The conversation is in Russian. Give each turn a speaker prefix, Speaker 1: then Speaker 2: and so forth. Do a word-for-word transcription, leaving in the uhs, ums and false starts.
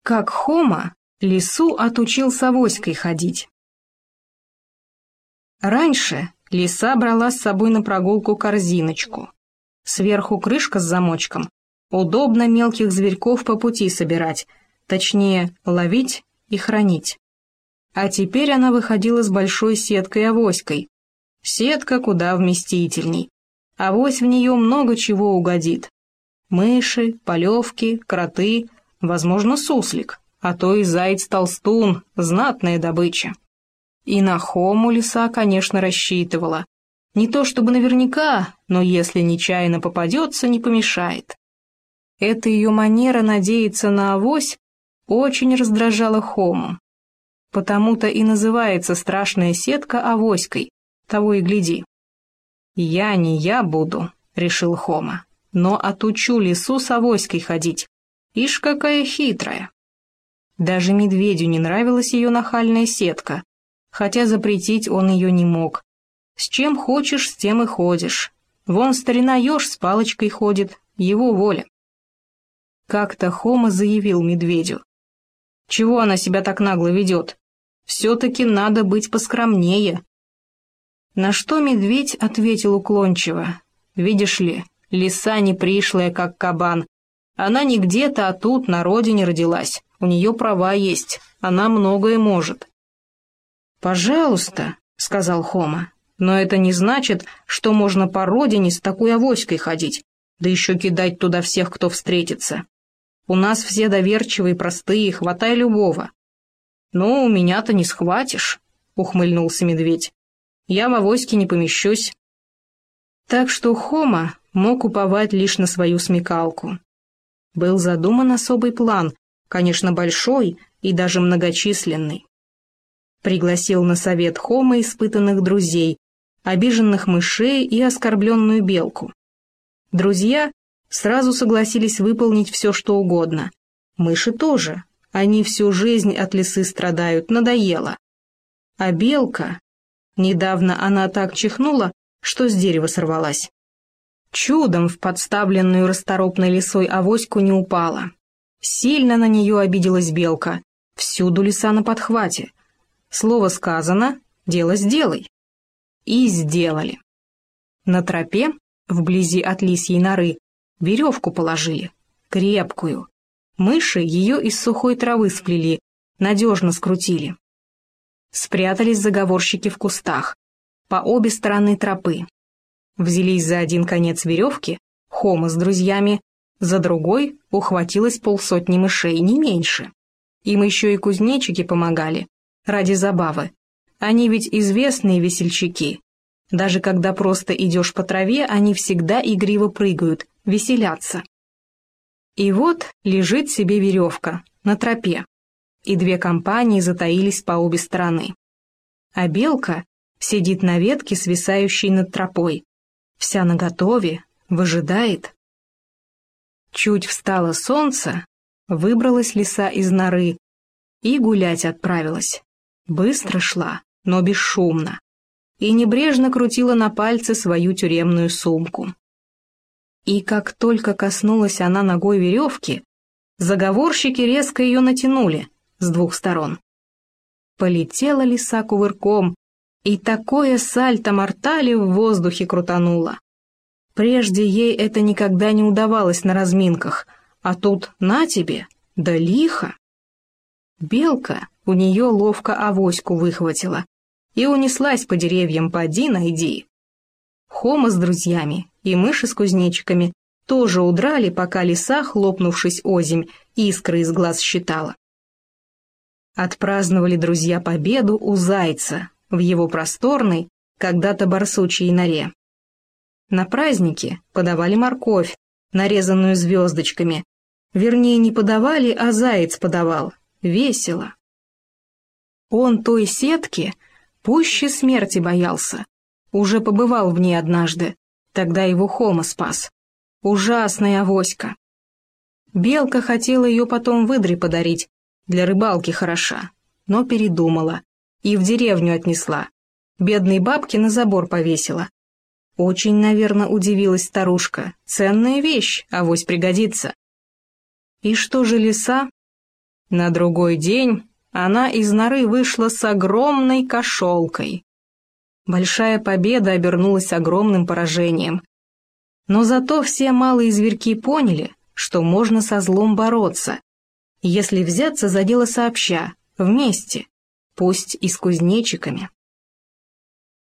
Speaker 1: Как Хома лису отучил с авоськой ходить. Раньше лиса брала с собой на прогулку корзиночку. Сверху крышка с замочком. Удобно мелких зверьков по пути собирать, точнее, ловить и хранить. А теперь она выходила с большой сеткой-авоськой. Сетка куда вместительней. Авось в нее много чего угодит. Мыши, полевки, кроты, возможно, суслик, а то и заяц-толстун, знатная добыча. И на Хому лиса, конечно, рассчитывала. Не то чтобы наверняка, но если нечаянно попадется, не помешает. Эта ее манера надеяться на авось очень раздражала Хому. Потому-то и называется страшная сетка авоськой, того и гляди. «Я не я буду», — решил Хома, — «но отучу лису с авоськой ходить. Ишь, какая хитрая». Даже медведю не нравилась ее нахальная сетка, хотя запретить он ее не мог. С чем хочешь, с тем и ходишь. Вон старина еж с палочкой ходит, его воля. Как-то Хома заявил медведю: «Чего она себя так нагло ведет? Все-таки надо быть поскромнее». На что медведь ответил уклончиво: «Видишь ли, лиса не пришлая, как кабан. Она не где-то, а тут, на родине родилась. У нее права есть, она многое может». «Пожалуйста», — сказал Хома, — «но это не значит, что можно по родине с такой авоськой ходить, да еще кидать туда всех, кто встретится. У нас все доверчивые, простые, хватай любого». «Ну, у меня-то не схватишь», — ухмыльнулся медведь. «Я в авоське не помещусь». Так что Хома мог уповать лишь на свою смекалку. Был задуман особый план, конечно, большой и даже многочисленный. Пригласил на совет Хома испытанных друзей, обиженных мышей и оскорбленную белку. Друзья сразу согласились выполнить все, что угодно. Мыши тоже, они всю жизнь от лисы страдают, надоело. А белка... Недавно она так чихнула, что с дерева сорвалась. Чудом в подставленную расторопной лисой авоську не упала. Сильно на нее обиделась белка. Всюду лиса на подхвате. Слово сказано, дело сделай. И сделали. На тропе, вблизи от лисьей норы, веревку положили, крепкую. Мыши ее из сухой травы сплели, надежно скрутили. Спрятались заговорщики в кустах, по обе стороны тропы. Взялись за один конец веревки, Хома с друзьями, за другой ухватилось полсотни мышей, не меньше. Им еще и кузнечики помогали, ради забавы. Они ведь известные весельчаки. Даже когда просто идешь по траве, они всегда игриво прыгают, веселятся. И вот лежит себе веревка на тропе, и две компании затаились по обе стороны. А белка сидит на ветке, свисающей над тропой, вся наготове, выжидает. Чуть встало солнце, выбралась лиса из норы и гулять отправилась. Быстро шла, но бесшумно, и небрежно крутила на пальце свою тюремную сумку. И как только коснулась она ногой веревки, заговорщики резко ее натянули с двух сторон. Полетела лиса кувырком, и такое сальто-мортале в воздухе крутанула. Прежде ей это никогда не удавалось на разминках, а тут на тебе, да лихо. Белка у нее ловко авоську выхватила и унеслась по деревьям, поди найди. Хома с друзьями и мыши с кузнечиками тоже удрали, пока лиса, хлопнувшись озимь, искры из глаз считала. Отпраздновали друзья победу у зайца в его просторной, когда-то барсучьей норе. На празднике подавали морковь, нарезанную звездочками. Вернее, не подавали, а заяц подавал. Весело. Он той сетки пуще смерти боялся. Уже побывал в ней однажды, тогда его Хома спас. Ужасная авоська. Белка хотела ее потом выдре подарить, для рыбалки хороша, но передумала и в деревню отнесла. Бедной бабке на забор повесила. Очень, наверное, удивилась старушка. Ценная вещь, авось пригодится. И что же лиса? На другой день она из норы вышла с огромной кошелкой. Большая победа обернулась огромным поражением. Но зато все малые зверьки поняли, что можно со злом бороться, если взяться за дело сообща, вместе, пусть и с кузнечиками.